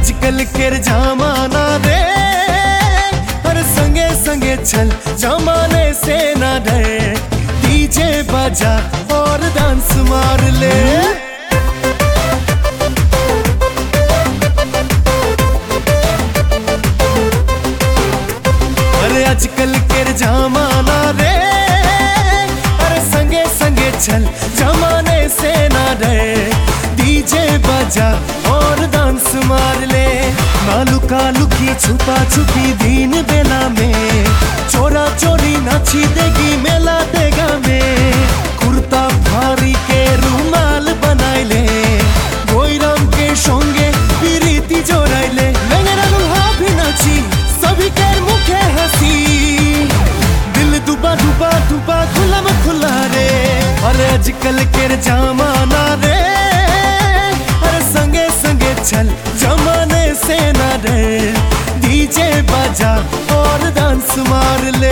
आजकल के जमाना रे हर संगे संगे चल जमाने से ना डरे डीजे बजा और डांस मार ले। आजकल के जमाना रे अरे संगे संगे चल जमाने से ना डरे डीजे बजा और डांस मार ले। लुका लुकी छुपा छुपी दिन बेला में चोरा चोरी नाची देगी मेला देगा में कुर्ता भारी के रुमाल बनाई ले गोईराम के संगे प्रीति जोड़ाई ले मेरा लुहा भी नाची सभी के मुखे हंसी दिल दुबा दुबा दुबा खुला में खुला रे। अरे आजकल के जमाना रे अरे संगे संगे चल जमाने से ना डरे डीजे बजा और डांस मार ले।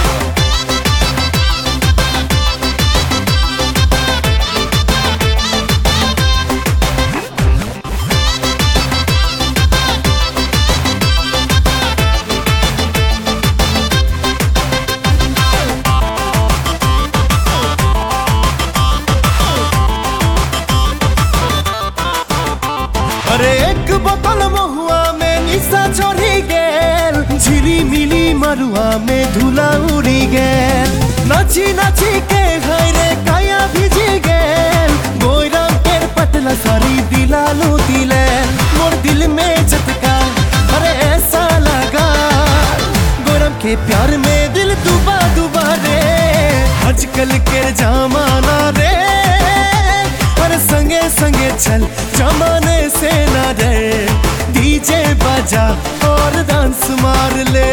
अरे एक बोतल महुआ में निशा चढ़ी गेल झिली मिली मरुआ में धुला उड़ी गेल नाची नाची के घरे काया भिजी गेल गोईराम के पतला सारी दिला लूटी ले मोर दिल में झटका अरे ऐसा लगा गोईराम के प्यार में दिल दुबा दुबा रे। आजकल के जमाना रे अरे संगे संगे चल जमाने से ना डरे डीजे बजा और डांस मार ले।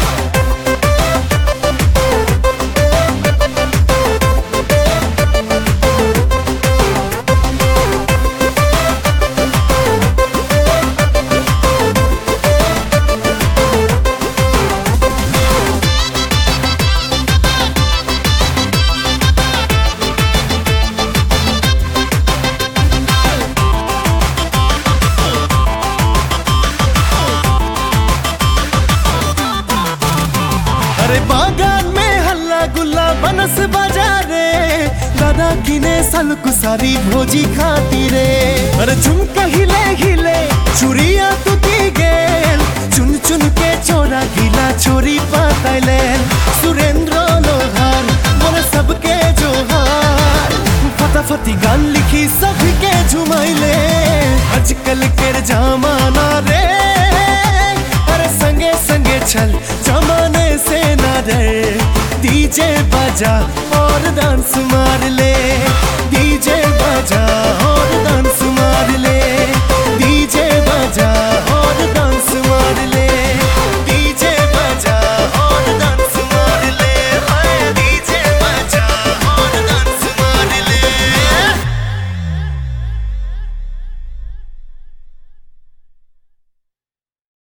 अरे बागान में हल्ला गुल्ला बनस बाजारे दादा किने सलक सारी भोजी खाती रे। अरे झुमका हिले हिले चुरिया तुती गेल चुन चुन के चोरा गिला चोरी पातैले सुरेंद्र लोहार बोले सबके जोहार फटाफटी गान लिखी सबके झुमाइले। आजकल के जमाना रे अरे संगे संगे चल जमाने से ना डरे डीजे बजा और डांस मार ले डीजे बजा और डांस मार ले डीजे बजा और डांस